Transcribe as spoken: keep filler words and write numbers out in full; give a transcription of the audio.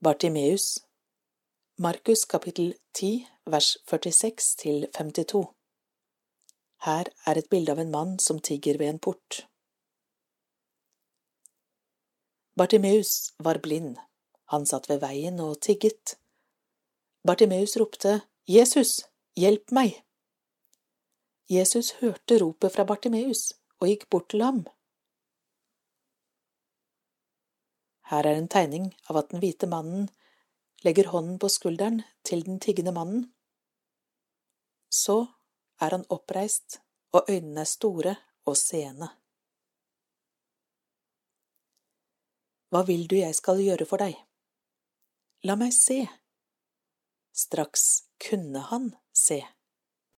Bartimeus, Markus kapittel ti, vers førtiseks til femtito. Her er et bilde av en mann som tigger ved en port. Bartimeus var blind. Han satt ved veien og tigget. Bartimeus ropte, «Jesus, hjelp meg!» Jesus hørte ropet fra Bartimeus og gikk bort til ham. Her er en tegning av at den hvite mannen legger hånden på skulderen til den tiggende mannen. Så er han oppreist, og øynene er store og seende. Hva vil du jeg skal gjøre for deg? La meg se. Straks kunne han se.